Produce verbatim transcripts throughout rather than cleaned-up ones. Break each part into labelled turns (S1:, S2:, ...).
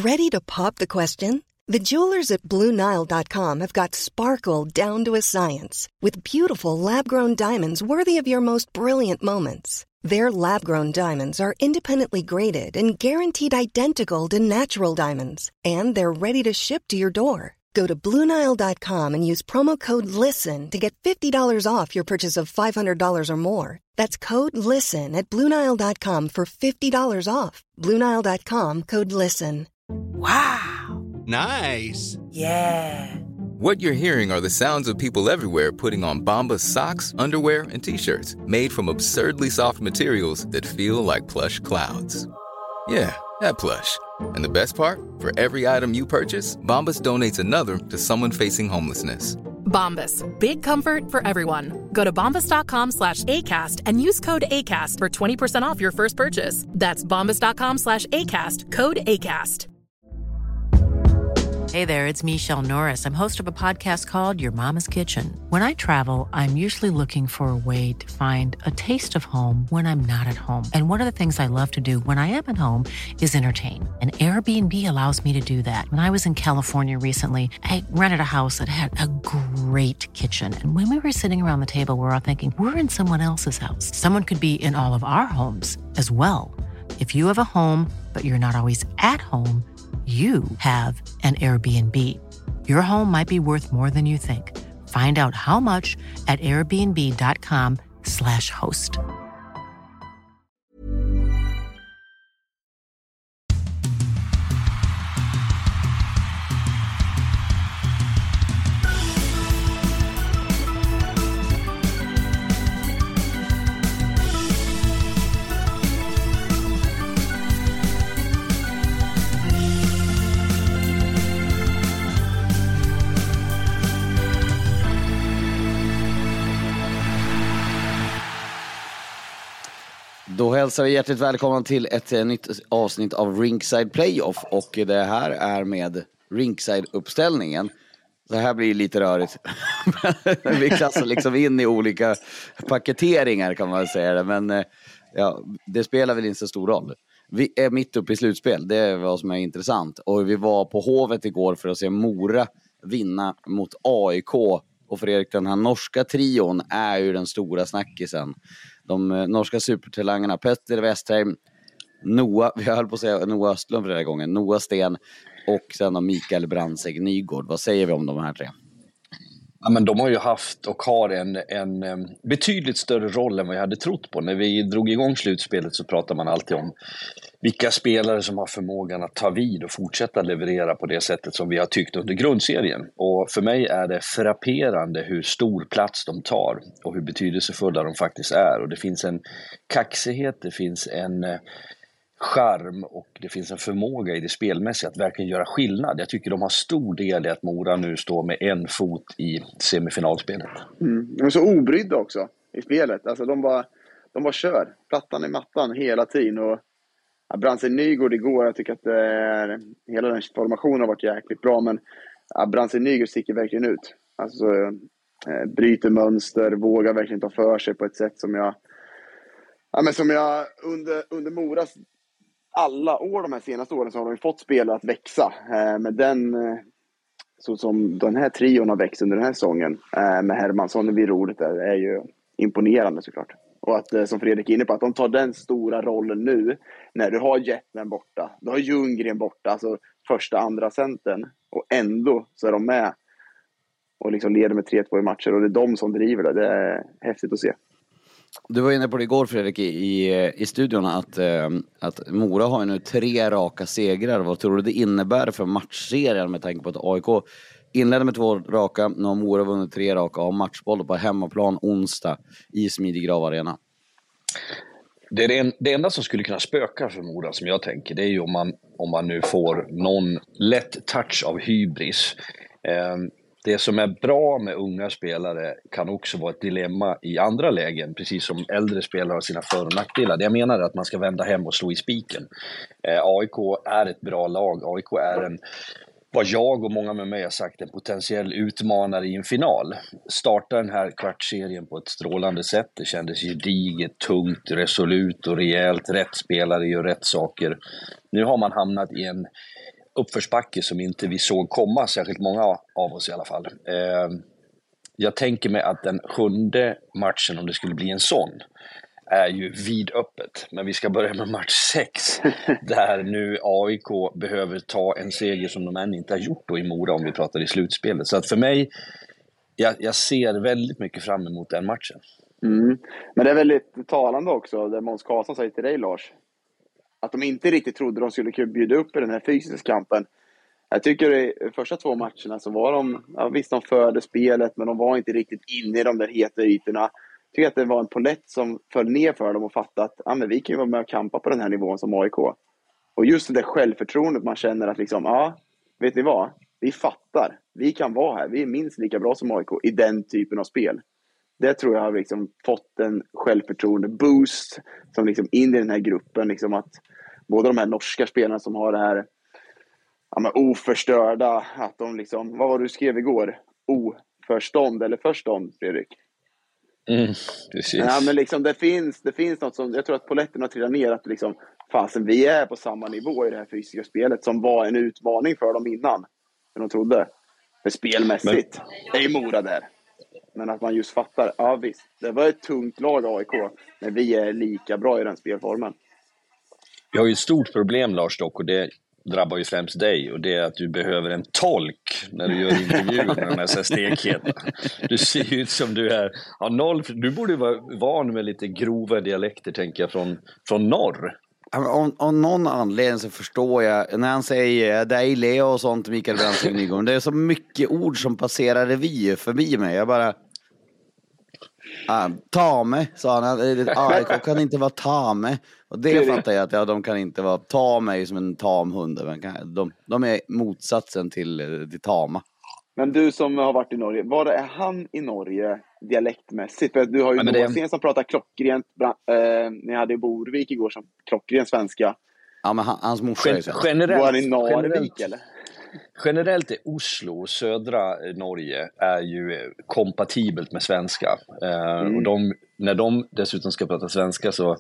S1: Ready to pop the question? The jewelers at Blue Nile dot com have got sparkle down to a science with beautiful lab-grown diamonds worthy of your most brilliant moments. Their lab-grown diamonds are independently graded and guaranteed identical to natural diamonds, and they're ready to ship to your door. Go to Blue Nile dot com and use promo code LISTEN to get fifty dollars off your purchase of five hundred dollars or more. That's code LISTEN at Blue Nile dot com for fifty dollars off. Blue Nile dot com, code LISTEN.
S2: Wow.
S3: Nice.
S2: Yeah.
S4: What you're hearing are the sounds of people everywhere putting on Bombas socks, underwear, and T-shirts made from absurdly soft materials that feel like plush clouds. Yeah, that plush. And the best part? For every item you purchase, Bombas donates another to someone facing homelessness.
S5: Bombas. Big comfort for everyone. Go to bombas dot com slash ACAST and use code ACAST for twenty percent off your first purchase. That's bombas dot com slash ACAST. Code ACAST.
S6: Hey there, it's Michelle Norris. I'm host of a podcast called Your Mama's Kitchen. When I travel, I'm usually looking for a way to find a taste of home when I'm not at home. And one of the things I love to do when I am at home is entertain. And Airbnb allows me to do that. When I was in California recently, I rented a house that had a great kitchen. And when we were sitting around the table, we were all thinking, we're in someone else's house. Someone could be in all of our homes as well. If you have a home, but you're not always at home, you have an Airbnb. Your home might be worth more than you think. Find out how much at airbnb dot com slash host.
S7: Då hälsar vi hjärtligt välkommen till ett eh, nytt avsnitt av Rinkside Playoff. Och det här är med Rinkside-uppställningen. Så här blir lite rörigt. Vi klassar liksom in i olika paketeringar kan man säga. Men eh, ja, det spelar väl inte så stor roll. Vi är mitt uppe i slutspel. Det är vad som är intressant. Och vi var på Hovet igår för att se Mora vinna mot A I K. Och för Erik, den här norska trion är ju den stora snackisen. De eh, norska supertalangerna Petter Westheim, Noah, vi höll på att säga Noah Östlund för den här gången, Noah Sten och sen då Mikael Brandsegg Nygård. Vad säger vi om de här tre?
S8: Ja, men de har ju haft och har en, en, en betydligt större roll än vad jag hade trott på. När vi drog igång slutspelet så pratade man alltid om vilka spelare som har förmågan att ta vid och fortsätta leverera på det sättet som vi har tyckt under grundserien. Och för mig är det frapperande hur stor plats de tar och hur betydelsefulla de faktiskt är. Och det finns en kaxighet, det finns en charm och det finns en förmåga i det spelmässiga att verkligen göra skillnad. Jag tycker de har stor del i att Mora nu står med en fot i semifinalspelet.
S9: Mm. De är så obrydda också i spelet. Alltså de bara, de bara kör plattan i mattan hela tiden. Och ja, Brandsegg Nygård igår, jag tycker att det är, hela den formationen har varit jäkligt bra. Men ja, Brandsegg Nygård sticker verkligen ut. Alltså eh, bryter mönster, vågar verkligen ta för sig på ett sätt som jag, ja, men som jag under, under Moras alla år de här senaste åren så har de fått spelare att växa. Eh, med den, eh, så som den här trion har växt under den här säsongen eh, med Hermansson och Virordet där, är ju imponerande såklart. Och att, eh, som Fredrik är inne på, att de tar den stora rollen nu när du har Jetman borta, du har Ljunggren borta, alltså första, andra centern, och ändå så är de med och liksom leder med tre två i matcher, och det är de som driver det. Det är häftigt att se.
S7: Du var inne på det igår, Fredrik, i, i studion att, eh, att Mora har nu tre raka segrar. Vad tror du det innebär för matchserien med tanke på att A I K inledde med två raka, nu har Mora vunnit tre raka och har matchboll på hemmaplan onsdag i Smidigrav Arena?
S8: Det, är det, en, det enda som skulle kunna spöka för Mora som jag tänker, det är ju om man, om man nu får någon lätt touch av hybris. Eh, Det som är bra med unga spelare kan också vara ett dilemma i andra lägen, precis som äldre spelare har sina för- och nackdelar. Det jag menar är att man ska vända hem och slå i spiken. Eh, A I K är ett bra lag. A I K är en, vad jag och många med mig har sagt, en potentiell utmanare i en final. Startar den här kvartsserien på ett strålande sätt. Det kändes gediget, tungt, resolut och rejält. Rätt spelare gör rätt saker. Nu har man hamnat i en uppförsbacke som inte vi såg komma, särskilt många av oss i alla fall. Eh, jag tänker mig att den sjunde matchen, om det skulle bli en sån, är ju vidöppet. Men vi ska börja med match sex, där nu A I K behöver ta en seger som de än inte har gjort då i Mora, om vi pratar i slutspelet. Så att för mig, jag, jag ser väldigt mycket fram emot den matchen.
S9: Mm. Men det är väldigt talande också, det Måns Karlsson säger till dig, Lars, att de inte riktigt trodde de skulle kunna bjuda upp i den här fysiska kampen. Jag tycker i de första två matcherna så var de, ja, visst de förde spelet, men de var inte riktigt inne i de där heta ytorna. Jag tycker att det var en polett som föll ner för dem och fattade att ja, men vi kan ju vara med och kampa på den här nivån som A I K. Och just det där självförtroendet man känner att liksom, ja, vet ni vad? Vi fattar, vi kan vara här, vi är minst lika bra som A I K i den typen av spel. Det tror jag har liksom fått en självförtroende boost som liksom in i den här gruppen. Liksom att både de här norska spelarna som har det här, ja, men oförstörda, att de liksom, vad var det du skrev igår? Oförstånd eller förstånd, Fredrik?
S8: Mm, precis.
S9: Ja, men liksom det finns, det finns något som, jag tror att poletten har trillat ner, att liksom, fasen, vi är på samma nivå i det här fysiska spelet som var en utmaning för dem innan. Än de trodde. För spelmässigt men... är ju Mora där. Men att man just fattar, ja visst, det var ett tungt lag A I K, men vi är lika bra i den spelformen.
S8: Vi har ju ett stort problem, Lars, dock, och det drabbar ju främst dig, och det är att du behöver en tolk när du gör intervjuer med de här stekheten. Du ser ju ut som du är, ja, noll, du borde vara van med lite grova dialekter, tänker jag, från, från norr.
S7: Om, om någon anledning så förstår jag när han säger dejlig och sånt, Mikael Brandsing Nygård. Det är så mycket ord som passerar revy förbi mig. Jag bara ah, tame, sa han. A I K kan inte vara tame. Och det fattar jag att ja, de kan inte vara ta mig som en tam hund. De, de är motsatsen till, till tama.
S9: Men du som har varit i Norge, var är han i Norge dialektmässigt? För du har ju ja,
S8: det...
S9: någon som pratar klockrent, eh, ni hade i Borvik igår som klockren svenska.
S7: Ja, men han, hans morsa
S8: Gen-
S7: är så.
S8: Generellt,
S9: var han i Narvik
S8: generellt,
S9: eller?
S8: Generellt är Oslo och södra Norge är ju kompatibelt med svenska. Eh, mm. Och de, när de dessutom ska prata svenska så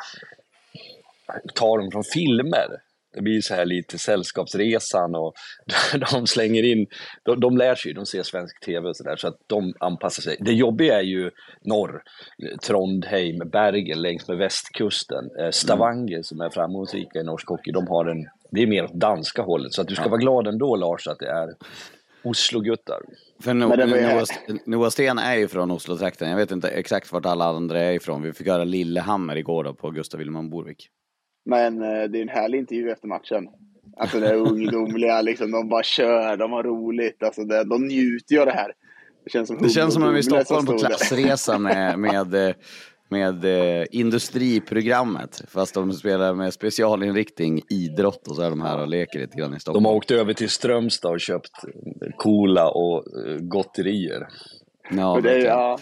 S8: tar de från filmer. Det blir så här lite Sällskapsresan och de slänger in, de, de lär sig, de ser svensk tv och sådär, så att de anpassar sig. Det jobbiga är ju norr, Trondheim, Bergen längs med västkusten, Stavanger mm. som är framgångsrika i norsk hockey, de har en, det är mer åt danska hållet, så att du ska ja. vara glad ändå, Lars, att det är Oslo-guttar.
S7: För no, Noah, Noah Sten är ju från Oslo-trakten, jag vet inte exakt vart alla andra är ifrån. Vi fick höra Lillehammer igår då på Gustav Willman Borvik.
S9: Men eh, det är en härlig intervju efter matchen. Alltså det är ungdomliga, liksom, de bara kör, de har roligt. Alltså det, de njuter ju av det här. Det känns som,
S7: det känns som att vi är i Stockholm på klassresa med, med, med eh, industriprogrammet. Fast de spelar med specialinriktning, idrott, och så är de här och leker lite grann i Stockholm.
S8: De har åkt över till Strömstad och köpt cola och uh, gotterier.
S7: Ja,
S9: det är, ja.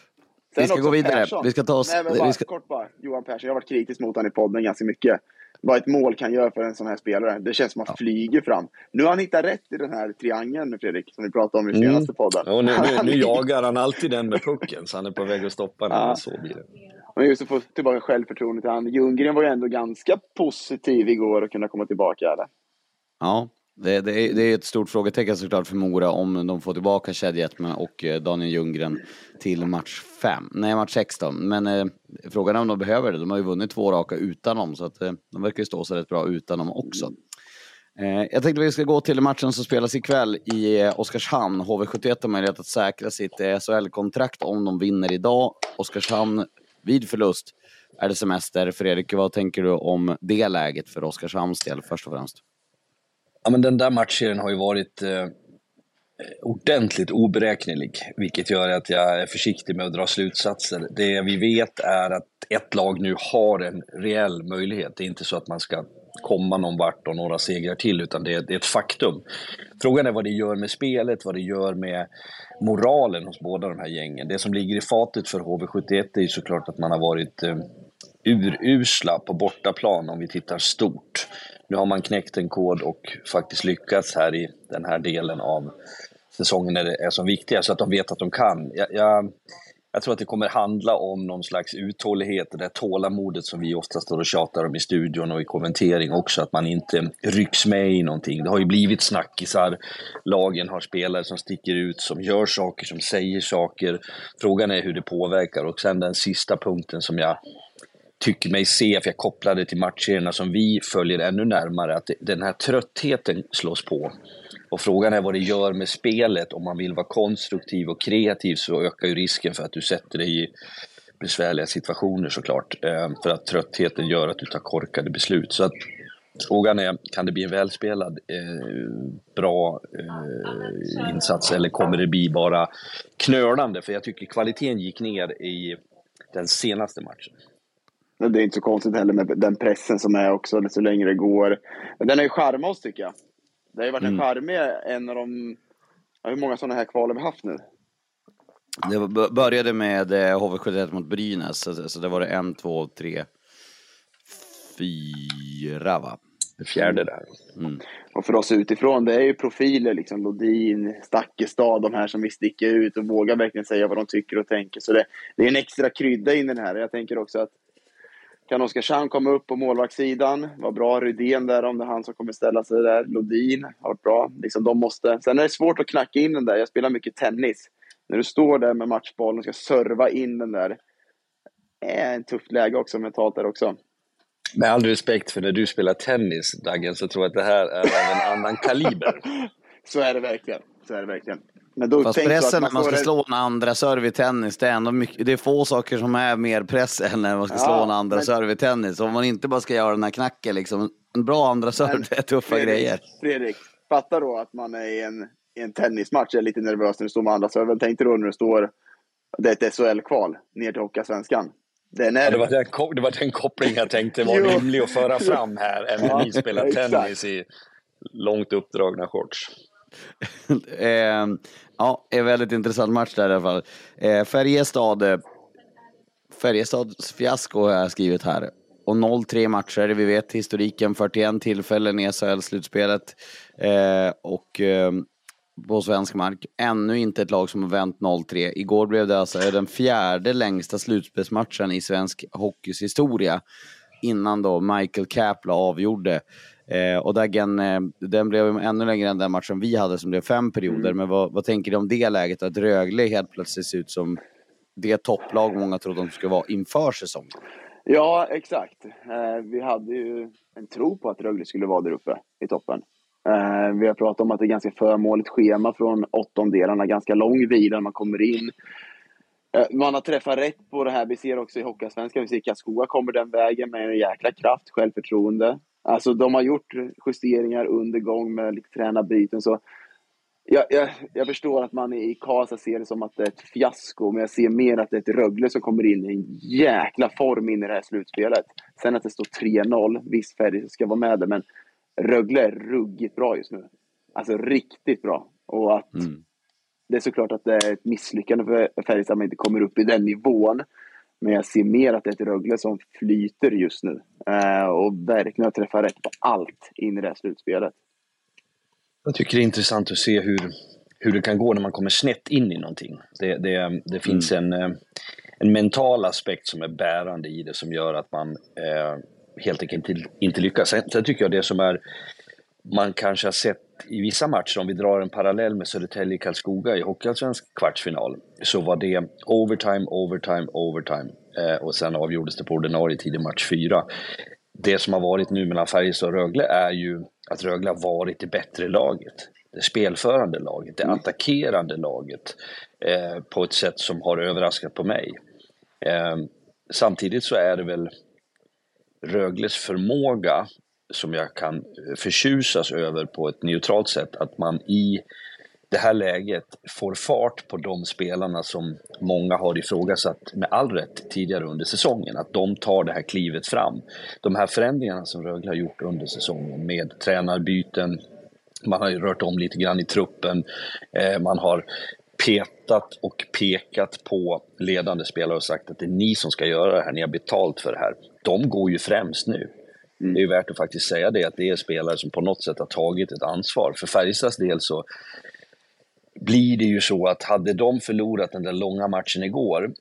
S7: Vi ska gå vidare.
S9: Persson.
S7: Vi ska ta oss...
S9: Nej, men bara,
S7: vi ska...
S9: kort bara. Johan Persson, jag har varit kritisk mot honom i podden ganska mycket. Vad ett mål kan göra för en sån här spelare. Det känns som att han ja. flyger fram. Nu har han hittat rätt i den här triangeln, Fredrik, som vi pratade om i senaste mm. podden.
S8: Ja, nu, nu, nu jagar han alltid den med pucken, så han är på väg att stoppa den. Ja. Så blir det.
S9: Men just att få tillbaka självförtroende till han. Ljunggren var ju ändå ganska positiv igår och kunna komma tillbaka. Eller?
S7: Ja. Det, det, är, det är ett stort frågetecken såklart för Mora om de får tillbaka Kedjetma och Daniel Ljunggren till match fem. Nej, match sexton. Men eh, frågan är om de behöver det. De har ju vunnit två raka utan dem, så att eh, de verkar ju stå sig rätt bra utan dem också. Eh, jag tänkte att vi ska gå till matchen som spelas ikväll i eh, Oskarshamn. H V sjuttioett har möjlighet att säkra sitt eh, S H L-kontrakt om de vinner idag. Oskarshamn vid förlust är det semester. Fredrik, vad tänker du om det läget för Oskarshamns del först och främst?
S8: Ja, men den där matchen har ju varit eh, ordentligt oberäknelig, vilket gör att jag är försiktig med att dra slutsatser. Det vi vet är att ett lag nu har en reell möjlighet. Det är inte så att man ska komma någon vart och några segrar till, utan det är, det är ett faktum. Frågan är vad det gör med spelet, vad det gör med moralen hos båda de här gängen. Det som ligger i fatet för H V sjuttioett är ju såklart att man har varit eh, urusla på bortaplan om vi tittar stort. Nu har man knäckt en kod och faktiskt lyckats här i den här delen av säsongen när det är som viktigast, så att de vet att de kan. Jag, jag, jag tror att det kommer handla om någon slags uthållighet, det där tålamodet som vi ofta står och tjatar om i studion och i kommentering också, att man inte rycks med i någonting. Det har ju blivit snackisar, lagen har spelare som sticker ut, som gör saker, som säger saker. Frågan är hur det påverkar. Och sen den sista punkten som jag tycker mig se, för jag kopplade till matcherna som vi följer ännu närmare, att den här tröttheten slås på. Och frågan är vad det gör med spelet. Om man vill vara konstruktiv och kreativ så ökar ju risken för att du sätter dig i besvärliga situationer såklart. För att tröttheten gör att du tar korkade beslut. Så att frågan är, kan det bli en välspelad, eh, bra eh, insats, eller kommer det bli bara knölande? För jag tycker kvaliteten gick ner i den senaste matchen.
S9: Det är inte så konstigt heller med den pressen som är också, så länge det går. Men den är ju charmig oss, tycker jag. Det har ju varit en charmig, en av de... Ja, hur många sådana här kval har vi haft nu?
S7: Det började med H V sjuttioett mot Brynäs. Så, så det var det en, två, tre, fyra, va?
S8: Det fjärde där.
S9: Mm. Och för oss utifrån, det är ju profiler liksom. Lodin, Stakkestad, de här som vill sticka ut och vågar verkligen säga vad de tycker och tänker. Så det, det är en extra krydda in den här. Jag tänker också att kan Oskarshamn komma upp på målvaktssidan? Vad bra. Rydén där, om det är han som kommer ställa sig där. Lodin har varit bra. Liksom, de måste... Sen är det svårt att knacka in den där. Jag spelar mycket tennis. När du står där med matchbollen och ska serva in den där. Det är en tuff läge också mentalt där också.
S8: Med all respekt för när du spelar tennis, Dagen, så tror jag att det här är av en annan kaliber.
S9: Så är det verkligen. Så är det verkligen. Men då
S7: fast pressen när man ska slå en andra serve i tennis, det är ändå mycket, det är få saker som är mer press än när man ska ja, slå en andra men... serve i tennis. Om man inte bara ska göra den här knacken, liksom, en bra andra serve, det är tuffa
S9: Fredrik,
S7: grejer.
S9: Fredrik, fatta då att man är i en, i en tennismatch, är lite nervös när du står med andra serve. Tänkte då när du står, det är ett S H L-kval ner till Hockeyallsvenskan. Den är... ja, det, var
S8: den, det var den koppling jag tänkte var rimlig att föra fram här, än när ni spelar tennis i långt uppdragna shorts.
S7: eh, ja, en väldigt intressant match där i alla fall. Eh, Färjestad eh, Färjestads fiasko har jag skrivit här. Och noll tre matcher, vi vet historiken, fyrtioen tillfällen i S H L-slutspelet. Eh, och eh, på svensk mark. Ännu inte ett lag som har vänt noll tre. Igår blev det alltså den fjärde längsta slutspelsmatchen i svensk hockeys historia. Innan då Michael Kapla avgjorde. Eh, och den, eh, den blev ännu längre än den matchen vi hade som blev fem perioder. Mm. Men vad, vad tänker du om det läget? Att Rögle helt plötsligt ser ut som det topplag många trodde de skulle vara inför säsongen.
S9: Ja, exakt. Eh, vi hade ju en tro på att Rögle skulle vara där uppe i toppen. Eh, vi har pratat om att det är ganska förmåligt schema från åttondelarna. Ganska lång vila när man kommer in. Eh, man har träffat rätt på det här. Vi ser också i Hockeyallsvenskan. Vi ser Karlskoga kommer den vägen med en jäkla kraft, självförtroende. Alltså de har gjort justeringar under gång med lite tränarbyten. Så jag, jag, jag förstår att man i Karlstad ser det som att det är ett fiasko. Men jag ser mer att det är ett Rögle som kommer in i en jäkla form in i det här slutspelet. Sen att det står tre noll. Visst, Färjestad ska vara med det. Men Rögle är ruggigt bra just nu. Alltså riktigt bra. Och att mm. det är såklart att det är ett misslyckande för Färjestad att man inte kommer upp i den nivån. Men jag ser mer att det är ett Rögle som flyter just nu. Eh, och verkligen träffar rätt på allt in i det här slutspelet.
S8: Jag tycker det är intressant att se hur, hur det kan gå när man kommer snett in i någonting. Det, det, det finns mm. en, en mental aspekt som är bärande i det, som gör att man eh, helt enkelt inte, inte lyckas. Sen, sen tycker jag det som är, man kanske har sett i vissa matcher, om vi drar en parallell med Södertälje Karlskoga i Hockeyallsvensk kvartsfinal, så var det overtime, overtime, overtime. Eh, och sen avgjordes det på ordinarie tid i match fyra. Det som har varit nu mellan Färjestad och Rögle är ju att Rögle har varit det bättre laget. Det spelförande laget, det attackerande laget. Eh, på ett sätt som har överraskat på mig. Eh, samtidigt så är det väl Rögles förmåga som jag kan förtjusas över på ett neutralt sätt, att man i det här läget får fart på de spelarna som många har ifrågasatt med all rätt tidigare under säsongen, att de tar det här klivet fram. De här förändringarna som Rögle har gjort under säsongen med tränarbyten, man har ju rört om lite grann i truppen, eh, man har petat och pekat på ledande spelare och sagt att det är ni som ska göra det här, ni har betalt för det här. De går ju främst nu. Mm. Det är ju värt att faktiskt säga det, att det är spelare som på något sätt har tagit ett ansvar. För Färjestads del så blir det ju så att hade de förlorat den där långa matchen igår,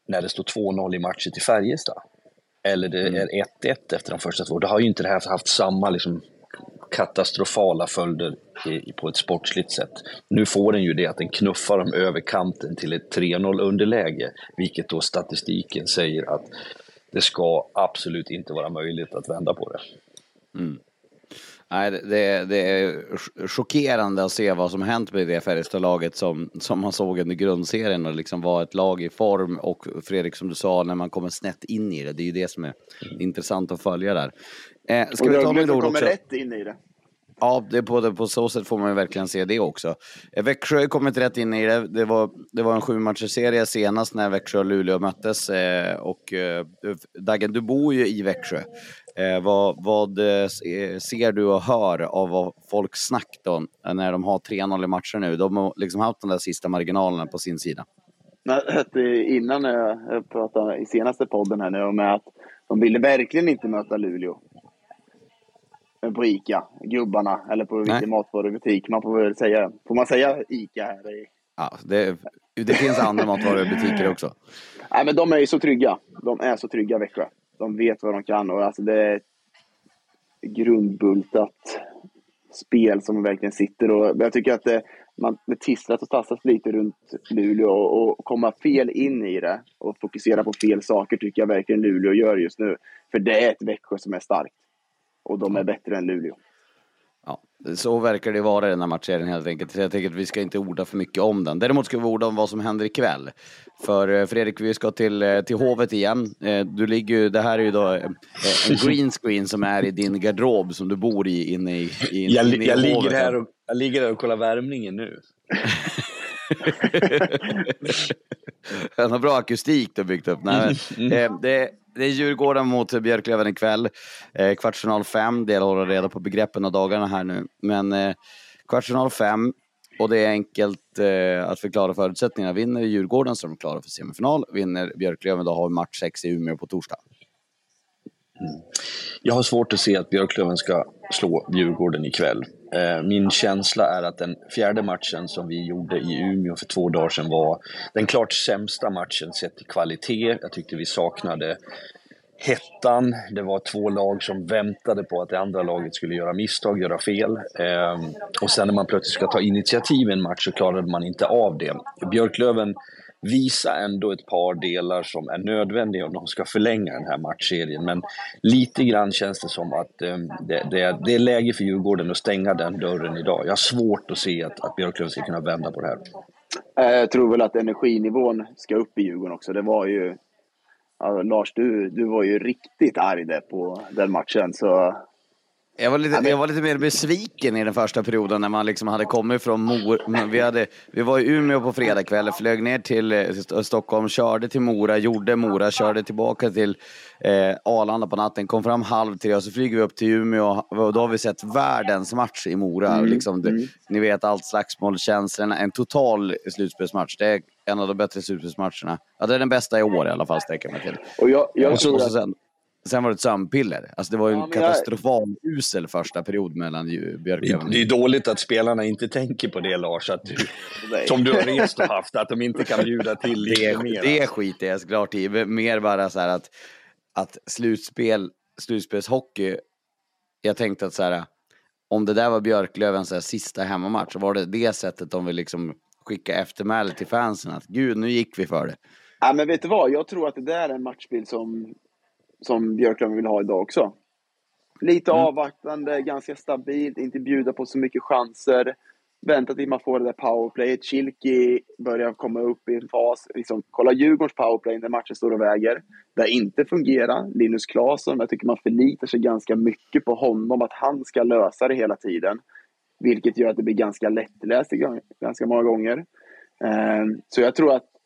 S8: när det står två noll i matchen till Färjestad. Eller det
S7: Mm.
S8: är ett ett efter de första två. Då har ju inte det här haft samma liksom katastrofala följder i, på ett sportsligt sätt. Nu får den ju det att den knuffar dem över kanten till ett tre noll underläge, vilket då statistiken säger att det ska absolut inte vara möjligt att vända på det.
S7: Mm. Nej, det, det är chockerande att se vad som hänt med det Färjestad-laget som, som man såg under grundserien och liksom var ett lag i form. Och Fredrik, som du sa, när man kommer snett in i det, det är ju det som är mm. intressant att följa där. Eh, ska
S9: och
S7: vi ta några ord
S9: kommer
S7: också?
S9: rätt in i det.
S7: Ja, det är på, det, på så sätt får man ju verkligen se det också. Växjö har kommit rätt in i det. Det var, det var en sju matcher serie senast när Växjö och Luleå möttes. Eh, och eh, Dagen, du bor ju i Växjö. Eh, vad, vad eh, ser du och hör av vad folk snackar om när de har tre noll i matcher nu? De har liksom haft de där sista marginalerna på sin sida.
S9: Innan jag pratade i senaste podden här nu om att de ville verkligen inte möta Luleå på Ica, gubbarna, eller på vilken matvarubutik. Man får väl säga, får man säga Ica här?
S7: Ja, det, det finns andra matvarubutiker också.
S9: Nej, men de är ju så trygga. De är så trygga, Växjö. De vet vad de kan, och alltså det är grundbultat spel som verkligen sitter, och jag tycker att det, man, det tisslat och tassas lite runt Luleå, och, och komma fel in i det och fokusera på fel saker tycker jag verkligen Luleå gör just nu. För det är ett Växjö som är starkt. Och de är bättre än Luleå.
S7: Ja, så verkar det vara i den här matchen helt enkelt. Så jag tänker att vi ska inte orda för mycket om den. Däremot ska vi orda om vad som händer ikväll. För Fredrik, vi ska till, till Hovet igen. Du ligger ju, det här är ju då en green screen som är i din garderob som du bor i inne i, in,
S8: jag,
S7: inne i
S8: jag,
S7: Hovet.
S8: ligger här och, jag ligger här och kollar värmningen nu.
S7: Den har bra akustik du har byggt upp. Nej, mm. det Det är Djurgården mot Björklöven ikväll. Eh, kvartsfinal fem. Det håller reda på begreppen och dagarna här nu. Men eh, kvartsfinal fem. Och det är enkelt eh, att förklara förutsättningarna. Vinner Djurgården så är de klara för semifinal. Vinner Björklöven, då har vi match sex i Umeå på torsdag.
S8: Mm. Jag har svårt att se att Björklöven ska slå Djurgården ikväll. Eh, min känsla är att den fjärde matchen som vi gjorde i Umeå för två dagar sedan var den klart sämsta matchen sett till kvalitet. Jag tyckte vi saknade hettan. Det var två lag som väntade på att det andra laget skulle göra misstag, göra fel. Eh, och sen när man plötsligt ska ta initiativ i en match så klarade man inte av det. Björklöven visa ändå ett par delar som är nödvändiga om de ska förlänga den här matchserien. Men lite grann känns det som att eh, det, det, är, det är läge för Djurgården att stänga den dörren idag. Jag har svårt att se att, att Björklöven ska kunna vända på det här.
S9: Jag tror väl att energinivån ska upp i Djurgården också. Det var ju... Ja, Lars, du, du var ju riktigt arg där på den matchen, så...
S7: Jag var, lite, jag var lite mer besviken i den första perioden när man liksom hade kommit från Mora. Vi, hade, vi var i Umeå på fredag kväll, flög ner till Stockholm, körde till Mora, gjorde Mora, körde tillbaka till eh, Arlanda på natten, kom fram halv tre och så flyger vi upp till Umeå och då har vi sett världens match i Mora. Mm, liksom det, mm. Ni vet, allt slagsmålkänslorna, en total slutspelsmatch. Det är en av de bättre slutspelsmatcherna. Ja, det är den bästa i år i alla fall, sträcker mig till.
S9: Och jag, jag
S7: och så,
S9: tror att...
S7: sen, Sen var det ett sömnpiller. Alltså det var ju en ja, katastrofal usel första period mellan Björklöven.
S8: Det är dåligt att spelarna inte tänker på det, Lars. Att du, som du har rest och haft, att de inte kan bjuda till lite
S7: det,
S8: mer.
S7: Det skiter jag såklart i. Mer bara så här att, att slutspel, slutspelshockey, jag tänkte att så här, om det där var Björklövens så här, sista hemmamatch, så var det det sättet de vill liksom skicka eftermäle till fansen. Att gud, nu gick vi för det.
S9: Ja, men vet du vad? Jag tror att det där är en matchbild som som Björklöven vill ha idag också. Lite mm. avvaktande, ganska stabilt, inte bjuda på så mycket chanser. Vänta till man får det där powerplayet. Kilki börjar komma upp i en fas. Liksom, kolla Djurgårdens powerplay när matchen står och väger. Det inte fungerar. Linus Claesson, jag tycker man förlitar sig ganska mycket på honom. Att han ska lösa det hela tiden. Vilket gör att det blir ganska lättläst ganska många gånger. Så jag tror att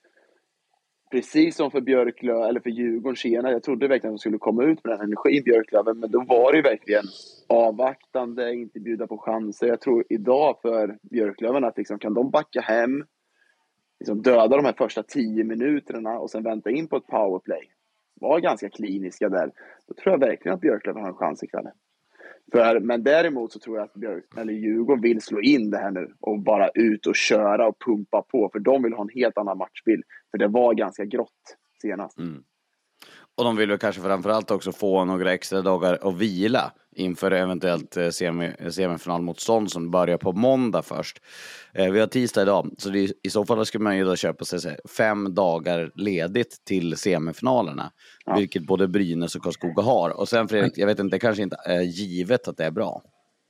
S9: precis som för Björklöven eller för Djurgården senare, jag trodde verkligen att de skulle komma ut med den energin Björklöven, men då var det ju verkligen avvaktande, inte bjuda på chanser. Jag tror idag för Björklöven att liksom, kan de backa hem, liksom döda de här första tio minuterna och sen vänta in på ett powerplay, var ganska kliniska där, då tror jag verkligen att Björklöven har en chans ikväll. För, men däremot så tror jag att Björk, eller Djurgården vill slå in det här nu och bara ut och köra och pumpa på, för de vill ha en helt annan matchbild, för det var ganska grått senast.
S7: Mm. Och de vill väl kanske framförallt också få några extra dagar att vila inför eventuellt semi, semifinalmotstånd som börjar på måndag först. Eh, vi har tisdag idag, så det, i så fall ska man ju då köpa sig fem dagar ledigt till semifinalerna. Ja. Vilket både Brynäs och Karlskoga har. Och sen Fredrik, jag vet inte, det kanske inte är givet att det är bra.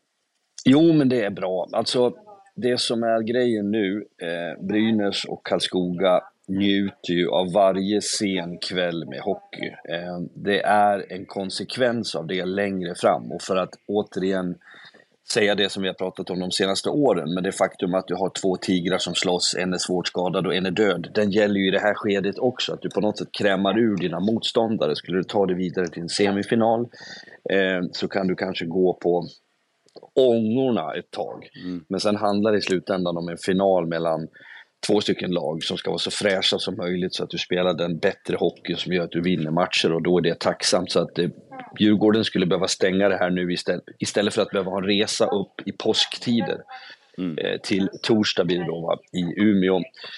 S8: Jo, men det är bra. Alltså, det som är grejen nu, eh, Brynäs och Karlskoga njuter ju av varje sen kväll med hockey. Eh, det är en konsekvens av det längre fram. Och för att återigen säga det som vi har pratat om de senaste åren, men det faktum att du har två tigrar som slåss, en är svårt skadad och en är död, den gäller ju i det här skedet också, att du på något sätt krämar ur dina motståndare. Skulle du ta det vidare till en semifinal eh, så kan du kanske gå på ångorna ett tag. Mm. Men sen handlar det i slutändan om en final mellan två stycken lag som ska vara så fräscha som möjligt så att du spelar den bättre hockey som gör att du vinner matcher, och då är det tacksamt. Så att det, Djurgården skulle behöva stänga det här nu istället, istället för att behöva ha en resa upp i påsktider. Mm. eh, till torsdag blir det då, va, i Umeå.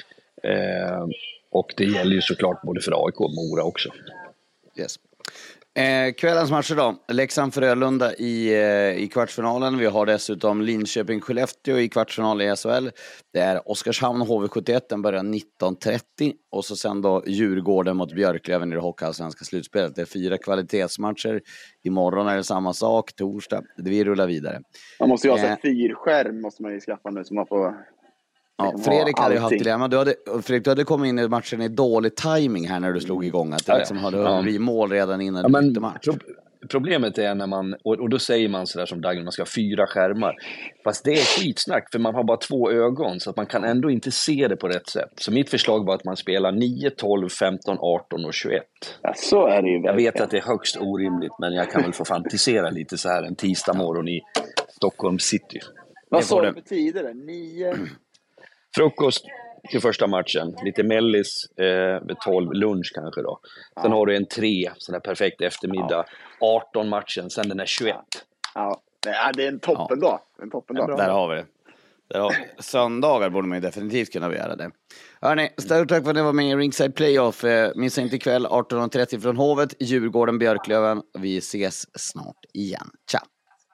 S8: Eh, och det gäller ju såklart både för A I K och Mora också.
S7: Yes. Eh, kvällens matcher då. Leksand-Frölunda i, eh, i kvartsfinalen. Vi har dessutom Linköping-Skellefteå i kvartsfinal i S H L. Det är Oskarshamn H V sjuttioett, den börjar nitton trettio. Och så sen då Djurgården mot Björklöven i det hockeyallsvenska slutspelet. Det är fyra kvalitetsmatcher. Imorgon är det samma sak, torsdag. Vi rullar vidare.
S9: Man måste ju ha eh, fyrskärm måste man ju skaffa nu så man får...
S7: Ja, Fredrik hade ju haft dilemma. Du hade, Fredrik, du hade kommit in i matchen i dålig timing här när du slog igång. Att det liksom hade ja. blivit mål redan innan
S8: ja, men,
S7: du bytte match.
S8: Pro- problemet är när man, och, och då säger man sådär som Dagny, man ska ha fyra skärmar. Fast det är skitsnack, för man har bara två ögon så att man kan ändå inte se det på rätt sätt. Så mitt förslag var att man spelar nio, tolv, femton, arton och tjugoett.
S9: Ja, så är det ju.
S8: Jag vet att det är högst orimligt, men jag kan väl få fantisera lite så här en tisdag morgon i Stockholm city.
S9: Vad sa du för tider? nio...
S8: Frukost till första matchen, lite mellis eh, vid tolv, lunch kanske då. Sen ja. har du en tre, sån där perfekt eftermiddag. Ja. arton matchen, sen den är tjugoett.
S9: Ja, det är en toppen ja. då. En toppen då.
S7: Där har vi det. Där har vi. Söndagar borde man ju definitivt kunna göra det. Hörrni, stort tack för att ni var med i Ringside Playoff. Missa inte ikväll, arton trettio från Hovet, Djurgården, Björklöven. Vi ses snart igen. Ciao!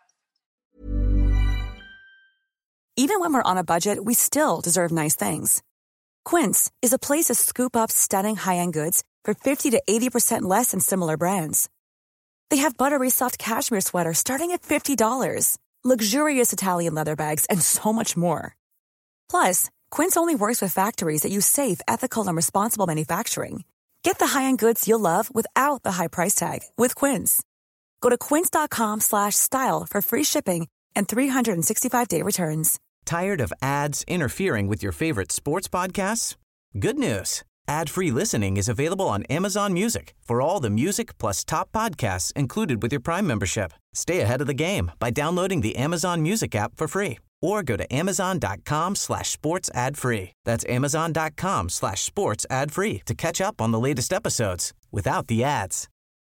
S2: Even when we're on a budget, we still deserve nice things. Quince is a place to scoop up stunning high-end goods for fifty to eighty percent less than similar brands. They have buttery soft cashmere sweaters starting at fifty dollars, luxurious Italian leather bags, and so much more. Plus, Quince only works with factories that use safe, ethical, and responsible manufacturing. Get the high-end goods you'll love without the high price tag with Quince. Go to quince.com slash style for free shipping and three sixty-five day returns.
S3: Tired of ads interfering with your favorite sports podcasts? Good news. Ad-free listening is available on Amazon Music for all the music plus top podcasts included with your Prime membership. Stay ahead of the game by downloading the Amazon Music app for free or go to amazon.com slash sports ad free. That's amazon.com slash sports ad free to catch up on the latest episodes without the ads.